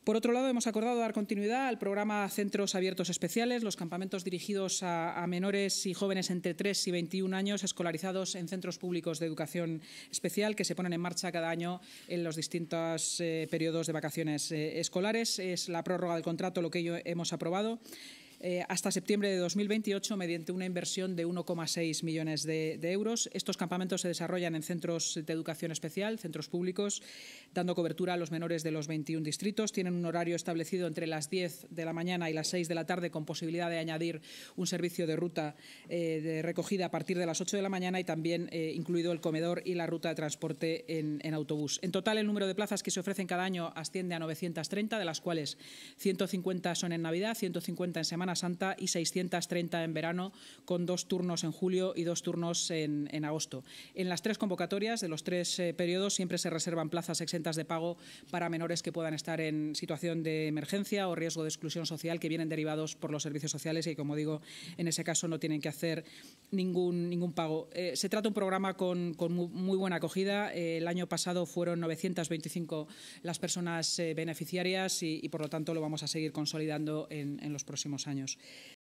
Por otro lado, hemos acordado dar continuidad al programa Centros Abiertos Especiales, los campamentos dirigidos a menores y jóvenes entre 3 y 21 años escolarizados en centros públicos de educación especial que se ponen en marcha cada año en los distintos periodos de vacaciones escolares. Es la prórroga del contrato lo que hemos aprobado hasta septiembre de 2028 mediante una inversión de 1,6 millones de euros. Estos campamentos se desarrollan en centros de educación especial, centros públicos, dando cobertura a los menores de los 21 distritos. Tienen un horario establecido entre las 10 de la mañana y las 6 de la tarde, con posibilidad de añadir un servicio de ruta de recogida a partir de las 8 de la mañana y también incluido el comedor y la ruta de transporte en autobús. En total, el número de plazas que se ofrecen cada año asciende a 930, de las cuales 150 son en Navidad, 150 en Semana Santa y 630 en verano, con 2 turnos en julio y 2 turnos en agosto. En las 3 convocatorias de los 3 periodos siempre se reservan plazas exentas de pago para menores que puedan estar en situación de emergencia o riesgo de exclusión social, que vienen derivados por los servicios sociales y, como digo, en ese caso no tienen que hacer ningún pago. Se trata de un programa con muy buena acogida. El año pasado fueron 925 las personas beneficiarias y, por lo tanto, lo vamos a seguir consolidando en los próximos años.